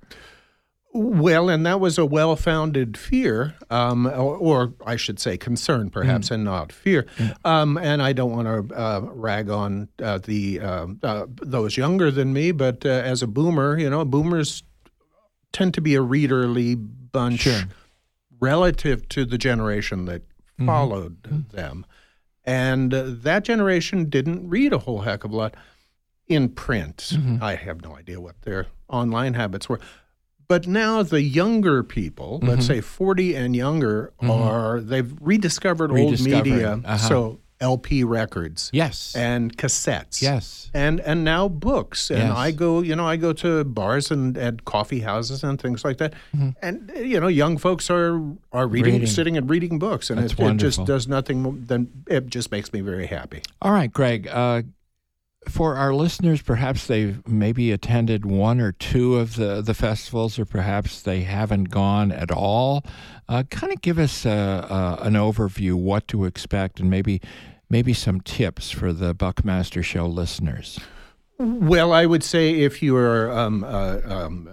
Well, and that was a well-founded fear, um, or, or I should say concern, perhaps, mm. and not fear. Mm. Um, and I don't want to uh, rag on uh, the uh, uh, those younger than me, but uh, as a boomer, you know, boomers tend to be a readerly bunch sure. relative to the generation that mm-hmm. followed mm-hmm. them. And uh, that generation didn't read a whole heck of a lot in print. Mm-hmm. I have no idea what their online habits were. But now the younger people, mm-hmm. let's say forty and younger, mm-hmm. are they've rediscovered old media. Uh-huh. So L P records, yes, and cassettes, yes, and and now books. And yes. I go, you know, I go to bars and, and coffee houses and things like that. Mm-hmm. And you know, young folks are are reading, reading. sitting and reading books, and it, it just does nothing more than it just makes me very happy. All right, Greg. Uh, For our listeners, perhaps they've maybe attended one or two of the, the festivals, or perhaps they haven't gone at all. Uh, kind of give us a, a, an overview, what to expect, and maybe maybe some tips for the Buckmaster Show listeners. Well, I would say if you are um, uh, um,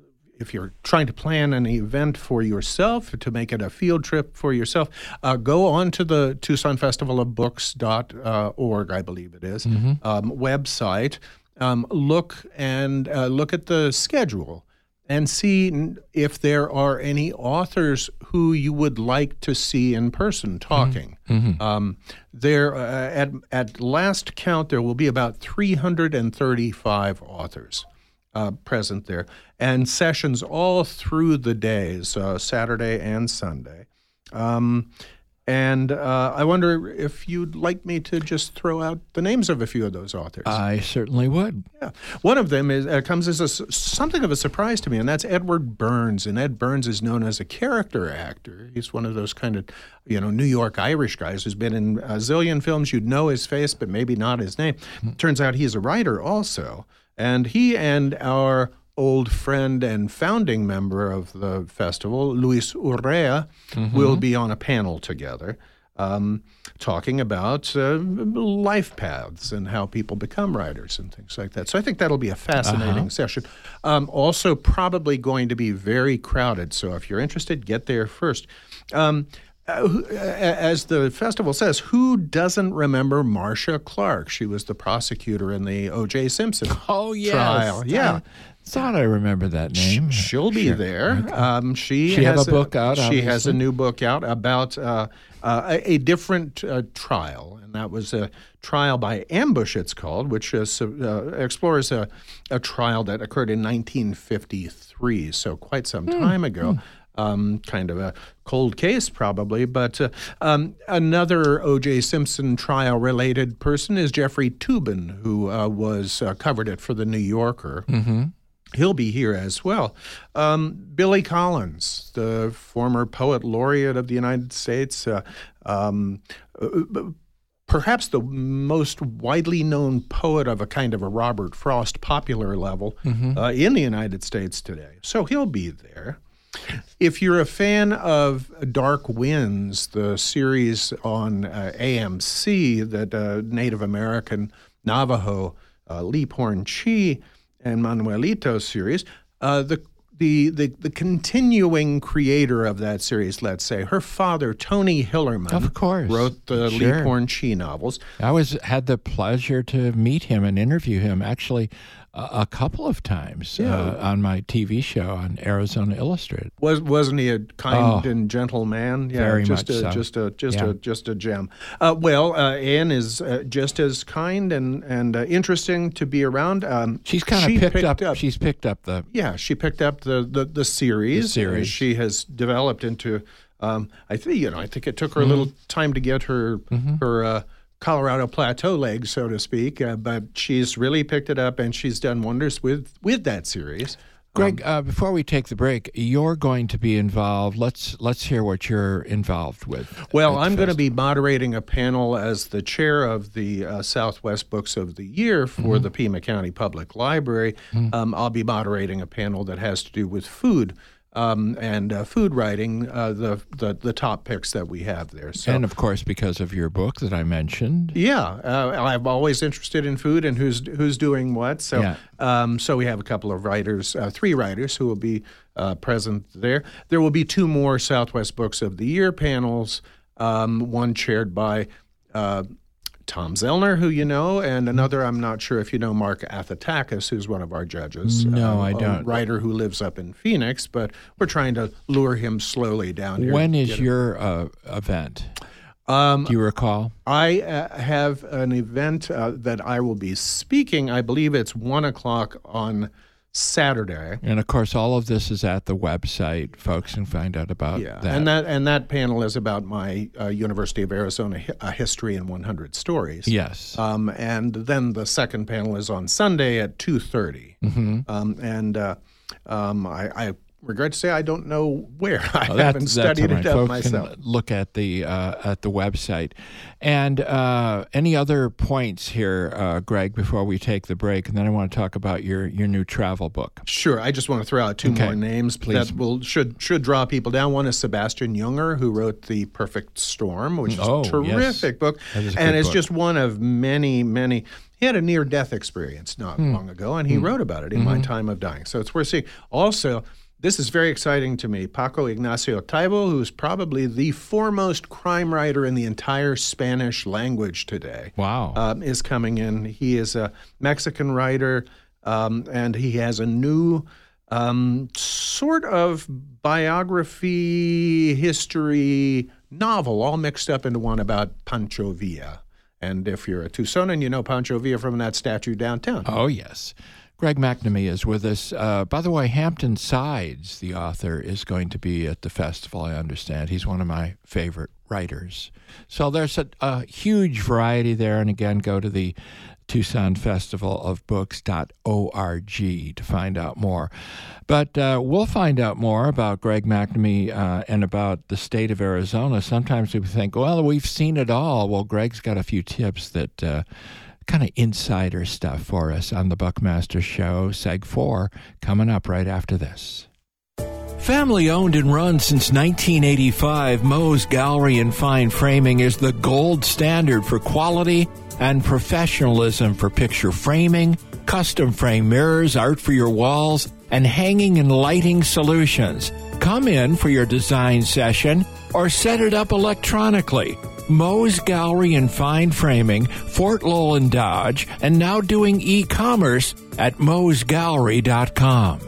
if you're trying to plan an event for yourself, to make it a field trip for yourself, uh, go on to the Tucson Festival of Books dot org, I believe it is, mm-hmm. um, website. Um, look and uh, look at the schedule and see if there are any authors who you would like to see in person talking. Mm-hmm. Um, there, uh, at at last count, there will be about three hundred thirty-five authors Uh, present there, and sessions all through the days, uh, Saturday and Sunday. Um, and uh, I wonder if you'd like me to just throw out the names of a few of those authors. I certainly would. Yeah, one of them is uh, comes as a, something of a surprise to me, and that's Edward Burns. And Ed Burns is known as a character actor. He's one of those kind of, you know, New York Irish guys who's been in a zillion films. You'd know his face, but maybe not his name. Mm-hmm. Turns out he's a writer also. And he and our old friend and founding member of the festival, Luis Urrea, mm-hmm. will be on a panel together um, talking about uh, life paths and how people become writers and things like that. So I think that'll be a fascinating uh-huh. session. Um, also probably going to be very crowded. So if you're interested, get there first. Um, Uh, as the festival says, who doesn't remember Marcia Clark? She was the prosecutor in the O J Simpson oh, yes. trial. Yeah. I thought I remember that name. She'll be sure. there. Okay. Um, she she has have a book out, She obviously. has a new book out about uh, uh, a, a different uh, trial, and that was a trial by ambush, it's called, which is, uh, explores a, a trial that occurred in nineteen fifty-three, so quite some mm. time ago. Mm. Um, kind of a cold case, probably. But uh, um, another O J Simpson trial-related person is Jeffrey Toobin, who uh, was uh, covered it for The New Yorker. Mm-hmm. He'll be here as well. Um, Billy Collins, the former poet laureate of the United States, uh, um, uh, perhaps the most widely known poet of a kind of a Robert Frost popular level mm-hmm. uh, in the United States today. So he'll be there. If you're a fan of Dark Winds, the series on uh, A M C that uh, Native American Navajo uh, Lee Porn Chi and Manuelito series, uh, the, the the the continuing creator of that series, let's say, her father, Tony Hillerman, of course, wrote the sure. Lee Porn Chi novels. I was had the pleasure to meet him and interview him, actually, a couple of times yeah. uh, on my T V show on Arizona Illustrated. Was wasn't he a kind oh, and gentle man? Yeah, very just much a, so. Just a just yeah. a just a gem. Uh, well, uh, Anne is uh, just as kind and and uh, interesting to be around. Um, she's kind of she picked, picked up, up. She's picked up the. Yeah, she picked up the the, the series. The series. She has developed into. Um, I think you know. I think it took her mm-hmm. a little time to get her mm-hmm. her. Uh, Colorado Plateau leg, so to speak, uh, but she's really picked it up, and she's done wonders with, with that series. Greg, uh, before we take the break, you're going to be involved. Let's let's hear what you're involved with. Well, I'm going to be moderating a panel as the chair of the uh, Southwest Books of the Year for mm-hmm. the Pima County Public Library. Mm-hmm. Um, I'll be moderating a panel that has to do with food. Um, and uh, food writing, uh, the, the the top picks that we have there. So, and of course, because of your book that I mentioned. Yeah, uh, I'm always interested in food and who's who's doing what. So, yeah. um, so we have a couple of writers, uh, three writers who will be uh, present there. There will be two more Southwest Books of the Year panels. Um, one chaired by Uh, Tom Zellner, who you know, and another, I'm not sure if you know, Mark Athatakis, who's one of our judges. No, uh, I don't. A writer who lives up in Phoenix, but we're trying to lure him slowly down here. When is your uh, event? Um, Do you recall? I uh, have an event uh, that I will be speaking. I believe it's one o'clock on Saturday. And of course, all of this is at the website. Folks can find out about yeah. that. And that and that panel is about my uh, University of Arizona hi- uh, history in one hundred stories. Yes. Um, and then the second panel is on Sunday at two thirty. Mm-hmm. Um, and uh, um, I, I regret to say I don't know where. I oh, haven't studied right. it up Folks myself. Can look at the uh, at the website. And uh, any other points here, uh, Greg, before we take the break? And then I want to talk about your, your new travel book. Sure. I just want to throw out two okay. more names Please. that will should should draw people down. One is Sebastian Junger, who wrote The Perfect Storm, which is oh, a terrific yes. book. That is a and good it's book. just one of many, many. He had a near-death experience not hmm. long ago, and he hmm. wrote about it in mm-hmm. My Time of Dying. So it's worth seeing. Also, this is very exciting to me. Paco Ignacio Taibo, who's probably the foremost crime writer in the entire Spanish language today, wow, um, is coming in. He is a Mexican writer, um, and he has a new um, sort of biography, history novel, all mixed up into one about Pancho Villa. And if you're a Tucsonan, you know Pancho Villa from that statue downtown. Oh, yes. Greg McNamee is with us. Uh, by the way, Hampton Sides, the author, is going to be at the festival, I understand. He's one of my favorite writers. So there's a, a huge variety there. And again, go to the Tucson Festival of Books dot org to find out more. But uh, we'll find out more about Greg McNamee uh, and about the state of Arizona. Sometimes we think, well, we've seen it all. Well, Greg's got a few tips that uh, kind of insider stuff for us on the Buckmaster Show, Seg four, coming up right after this. Family owned and run since nineteen eighty-five, Moe's Gallery and Fine Framing is the gold standard for quality and professionalism for picture framing, custom frame mirrors, art for your walls, and hanging and lighting solutions. Come in for your design session or set it up electronically. Moe's Gallery and Fine Framing, Fort Lowell and Dodge, and now doing e-commerce at moes gallery dot com.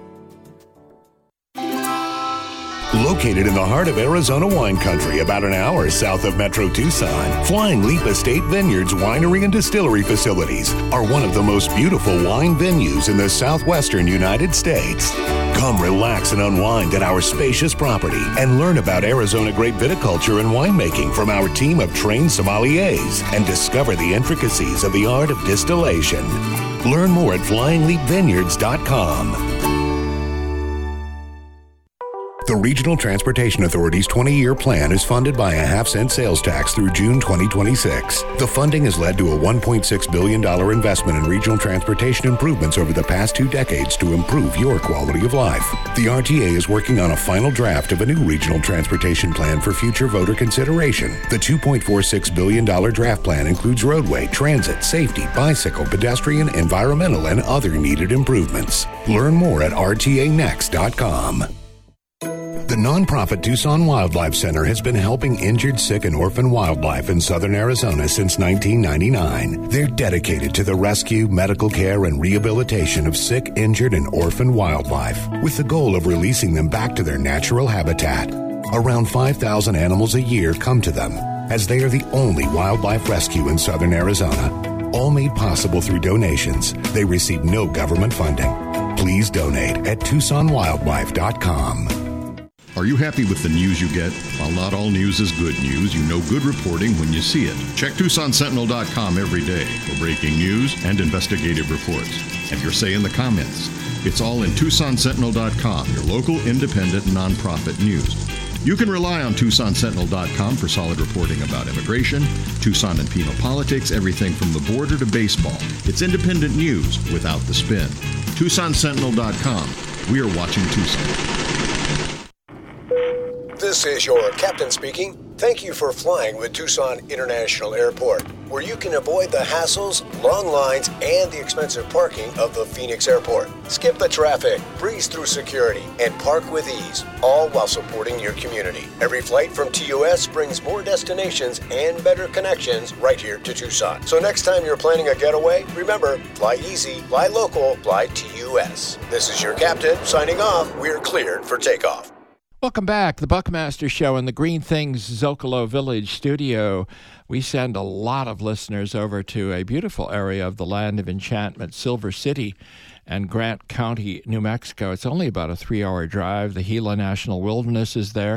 Located in the heart of Arizona wine country, about an hour south of Metro Tucson, Flying Leap Estate Vineyards Winery and Distillery facilities are one of the most beautiful wine venues in the southwestern United States. Come relax and unwind at our spacious property and learn about Arizona grape viticulture and winemaking from our team of trained sommeliers and discover the intricacies of the art of distillation. Learn more at flying leap vineyards dot com. The Regional Transportation Authority's twenty-year plan is funded by a half-cent sales tax through June twenty twenty-six. The funding has led to a one point six billion dollars investment in regional transportation improvements over the past two decades to improve your quality of life. The R T A is working on a final draft of a new regional transportation plan for future voter consideration. The two point four six billion dollars draft plan includes roadway, transit, safety, bicycle, pedestrian, environmental, and other needed improvements. Learn more at r t a next dot com. The nonprofit Tucson Wildlife Center has been helping injured, sick, and orphan wildlife in southern Arizona since nineteen ninety-nine. They're dedicated to the rescue, medical care, and rehabilitation of sick, injured, and orphan wildlife, with the goal of releasing them back to their natural habitat. Around five thousand animals a year come to them, as they are the only wildlife rescue in southern Arizona. All made possible through donations. They receive no government funding. Please donate at tucson wildlife dot com. Are you happy with the news you get? While not all news is good news, you know good reporting when you see it. Check Tucson Sentinel dot com every day for breaking news and investigative reports. Have your say in the comments. It's all in Tucson Sentinel dot com, your local independent nonprofit news. You can rely on Tucson Sentinel dot com for solid reporting about immigration, Tucson and Pima politics, everything from the border to baseball. It's independent news without the spin. Tucson Sentinel dot com. We are watching Tucson. This is your captain speaking. Thank you for flying with Tucson International Airport, where you can avoid the hassles, long lines, and the expensive parking of the Phoenix Airport. Skip the traffic, breeze through security, and park with ease, all while supporting your community. Every flight from T U S brings more destinations and better connections right here to Tucson. So next time you're planning a getaway, remember, fly easy, fly local, fly T U S. This is your captain signing off. We're cleared for takeoff. Welcome back. The Buckmaster Show in the Green Things Zocalo Village studio. We send a lot of listeners over to a beautiful area of the Land of Enchantment, Silver City and Grant County, New Mexico. It's only about a three-hour drive. The Gila National Wilderness is there.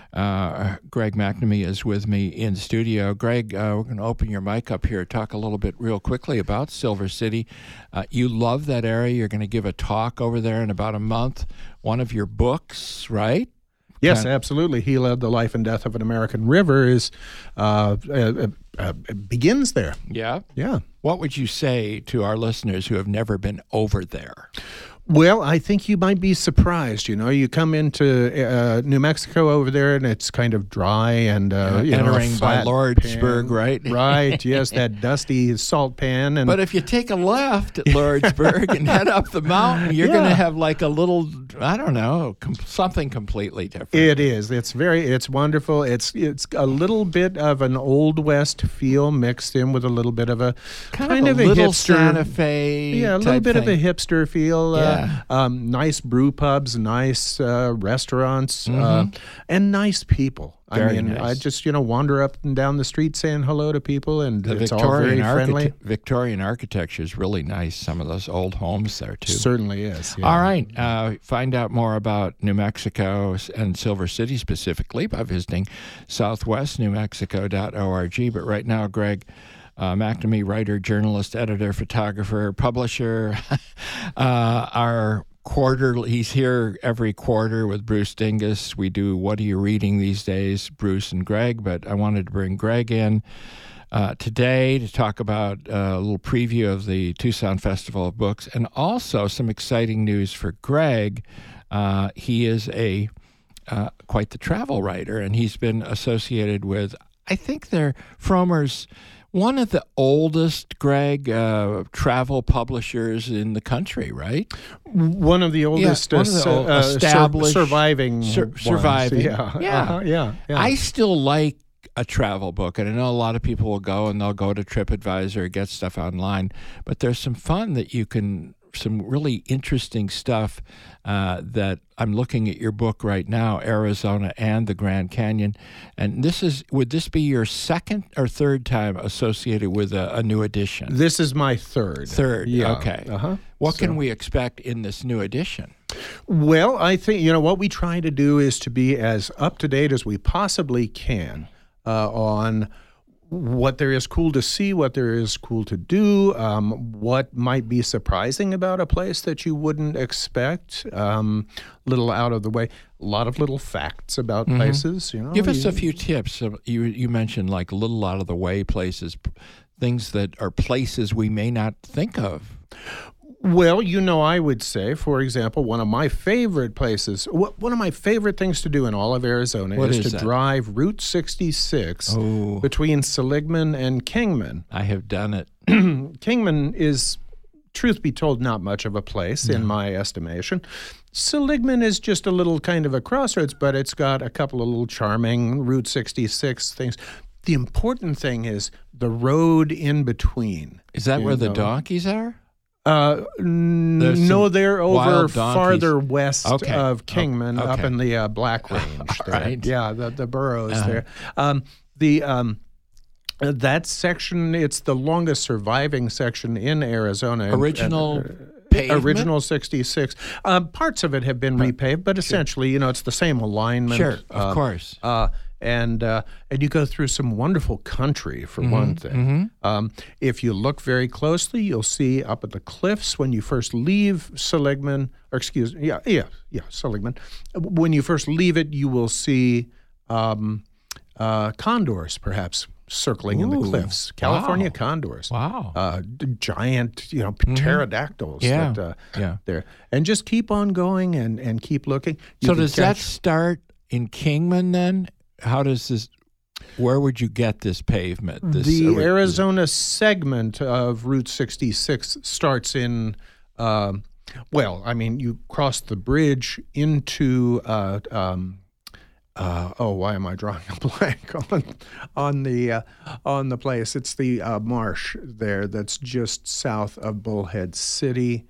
Uh, Greg McNamee is with me in studio. Greg, uh, we're going to open your mic up here, talk a little bit real quickly about Silver City. Uh, you love that area. You're going to give a talk over there in about a month. One of your books, right? Yes, absolutely. Gila, The Life and Death of an American River, is uh, uh, uh, begins there. Yeah? Yeah. What would you say to our listeners who have never been over there? Well, I think you might be surprised. You know, you come into uh, New Mexico over there, and it's kind of dry and uh, uh, you entering know, by Lordsburg, pan. right? Right. Yes, that dusty salt pan. And but if you take a left at Lordsburg and head up the mountain, you're yeah. going to have like a little, I don't know, com- something completely different. It is. It's very. It's wonderful. It's it's a little bit of an Old West feel mixed in with a little bit of a kind, kind of, of a, a little hipster, Santa Fe. Yeah, a little bit thing. of a hipster feel. Yeah. Uh, Um, nice brew pubs, nice uh, restaurants, mm-hmm. uh, and nice people. Very I mean, nice. I just, you know, wander up and down the street saying hello to people, and the it's Victorian all very friendly. Archite- Victorian architecture is really nice. Some of those old homes there, too. Certainly is. Yeah. All right. Uh, find out more about New Mexico and Silver City specifically by visiting southwest new mexico dot org. But right now, Greg Uh, McNamee, writer, journalist, editor, photographer, publisher. uh, our quarter, he's here every quarter with Bruce Dingus. We do What Are You Reading These Days, Bruce and Greg, but I wanted to bring Greg in uh, today to talk about uh, a little preview of the Tucson Festival of Books and also some exciting news for Greg. Uh, he is a uh, quite the travel writer, and he's been associated with, I think they're Frommer's, one of the oldest, Greg, uh, travel publishers in the country, right? One of the oldest yeah, one of the uh, uh, established sur- surviving sur- ones. surviving. Yeah, yeah. Uh-huh. yeah, yeah. I still like a travel book, and I know a lot of people will go and they'll go to TripAdvisor, get stuff online, but there's some fun that you can. Some really interesting stuff uh, that I'm looking at your book right now, Arizona and the Grand Canyon. And this is, would this be your second or third time associated with a, a new edition? This is my third. Third, yeah. Okay. Uh-huh. What So- can we expect in this new edition? Well, I think, you know, what we try to do is to be as up-to-date as we possibly can uh, on what there is cool to see, what there is cool to do, um, what might be surprising about a place that you wouldn't expect, um, little out of the way, a lot of little facts about Mm-hmm. places. You know, Give us you, a few tips. You you mentioned like little out of the way places, things that are places we may not think of. Well, you know, I would say, for example, one of my favorite places, wh- one of my favorite things to do in all of Arizona What is, is to that? drive Route sixty-six Oh. between Seligman and Kingman. I have done it. Kingman is, truth be told, not much of a place in my estimation. Seligman is just a little kind of a crossroads, but it's got a couple of little charming Route sixty-six things. The important thing is the road in between. Is that you where the know. donkeys are? Uh, n- There's no, some they're over wild donkeys. farther west Okay. of Kingman, Oh, up okay. in the uh, Black Range. All there. right. Yeah, the the burrows Uh-huh. there. Um, the um, uh, that section, it's the longest surviving section in Arizona. And- Original and, uh, pavement? Original sixty-six. Uh, parts of it have been repaved, but essentially, you know, it's the same alignment. Sure, of uh, course. Uh, and uh, and you go through some wonderful country, for Mm-hmm, one thing. Um, if you look very closely, you'll see up at the cliffs when you first leave Seligman, or excuse me, yeah, yeah, yeah, Seligman. When you first leave it, you will see um, uh, condors, perhaps, circling in the Ooh, cliffs. California wow. condors. Wow. Uh, d- giant, you know, pterodactyls. Yeah, That, uh, yeah. there. And just keep on going and, and keep looking. You So can does that catch- start in Kingman then? How does this, where would you get this pavement? This the ori- Arizona segment of Route sixty-six starts in, um, well, I mean, you cross the bridge into, uh, um, uh, oh, why am I drawing a blank on on the uh, on the place? It's the uh, marsh there that's just south of Bullhead City.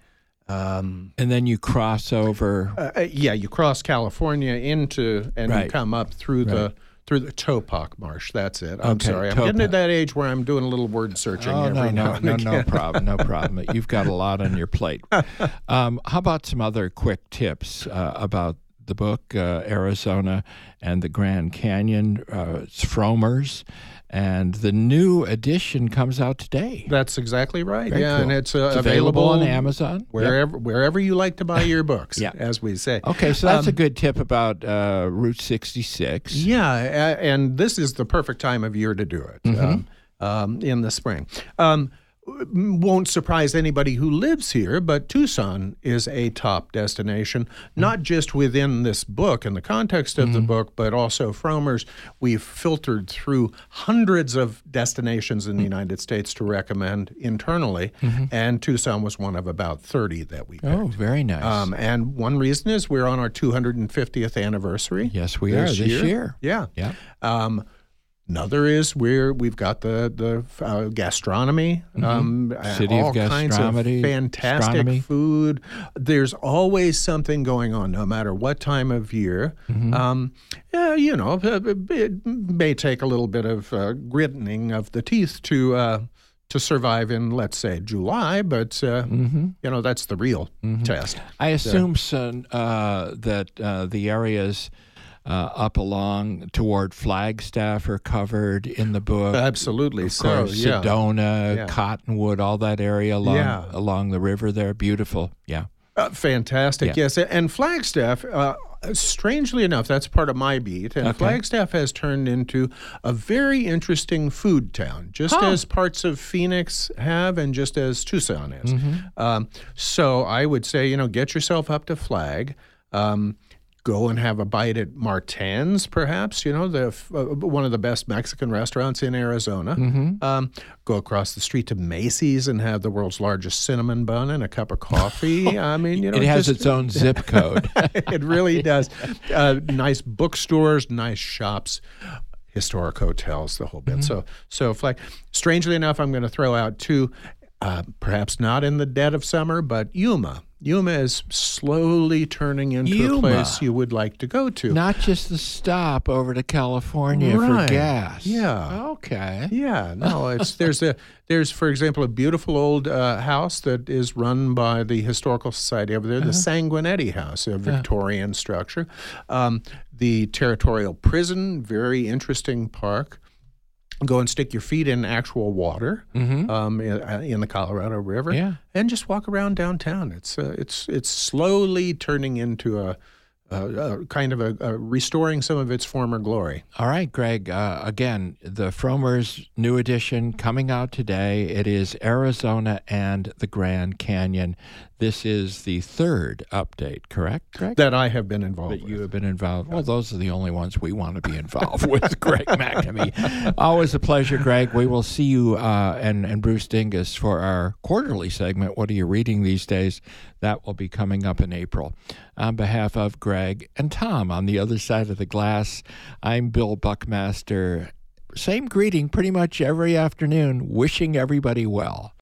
Um, And then you cross over. uh, uh, yeah, you cross California into and Right. you come up through the Right. through the Topak Marsh. That's it. I'm Okay, sorry. I'm getting to Topak. that age where I'm doing a little word searching Oh, every no, now no, and no, again. no problem, no problem. You've got a lot on your plate. Um, how about some other quick tips uh, about the book, uh, Arizona and the Grand Canyon? Uh, it's Frommer's, and the new edition comes out today. That's exactly right. Very yeah, cool. and it's, uh, It's available on Amazon? wherever wherever you like to buy your books, Yeah. as we say. Okay, so that's Um, a good tip about uh, Route sixty-six. Yeah, a- and this is the perfect time of year to do it, Mm-hmm. um, um, in the spring. Um, won't surprise anybody who lives here, but Tucson is a top destination, not just within this book and the context of the book, but also Frommer's. We've filtered through hundreds of destinations in the United States to recommend internally, and Tucson was one of about thirty that we picked. Oh, very nice. Um, and one reason is we're on our two hundred fiftieth anniversary. Yes, we are this year. Yeah. Yeah. Um, another is we're we've got the the uh, gastronomy, um, uh, City of all kinds of gastronomy- fantastic gastronomy. food. There's always something going on, no matter what time of year. Um, yeah, you know, it, it may take a little bit of uh, gritting of the teeth to. Uh, to survive in, let's say, July, but, uh, you know, that's the real test. I assume son, uh, that uh, the areas uh, up along toward Flagstaff are covered in the book. Absolutely. Of so, course, yeah. Sedona, Yeah. Cottonwood, all that area along Yeah. along the river there. Beautiful. Yeah. Uh, fantastic, Yeah. yes. And Flagstaff, uh, strangely enough, that's part of my beat. And Okay. Flagstaff has turned into a very interesting food town, just Huh. as parts of Phoenix have and just as Tucson is. Mm-hmm. Um, so I would say, you know, get yourself up to Flag. Um, Go and have a bite at Martin's, perhaps, you know, the uh, one of the best Mexican restaurants in Arizona. Mm-hmm. Um, go across the street to Macy's and have the world's largest cinnamon bun and a cup of coffee. I mean, you know, It has just- its own zip code. it really does. Uh, nice bookstores, nice shops, historic hotels, the whole bit. Mm-hmm. So, so Flag. Strangely enough, I'm going to throw out two, uh, perhaps not in the dead of summer, but Yuma. Yuma is slowly turning into Yuma. a place you would like to go to. Not just the stop over to California Right. for gas. Yeah. Okay. Yeah, no, it's there's a there's for example a beautiful old uh, house that is run by the Historical Society over there, the Sanguinetti House, a Victorian structure. Um, the Territorial Prison, very interesting park. Go and stick your feet in actual water um, in, uh, in the Colorado River, Yeah. and just walk around downtown. It's uh, it's it's slowly turning into a, a, a kind of a, a restoring some of its former glory. All right, Greg. Uh, again, the Frommer's new edition coming out today. It is Arizona and the Grand Canyon. This is the third update, correct, Greg? That I have been involved that with. you have been involved. Well, those are the only ones we want to be involved with, Greg McNamee. Always a pleasure, Greg. We will see you uh, and, and Bruce Dingus for our quarterly segment, What Are You Reading These Days? That will be coming up in April. On behalf of Greg and Tom on the other side of the glass, I'm Bill Buckmaster. Same greeting pretty much every afternoon, wishing everybody well.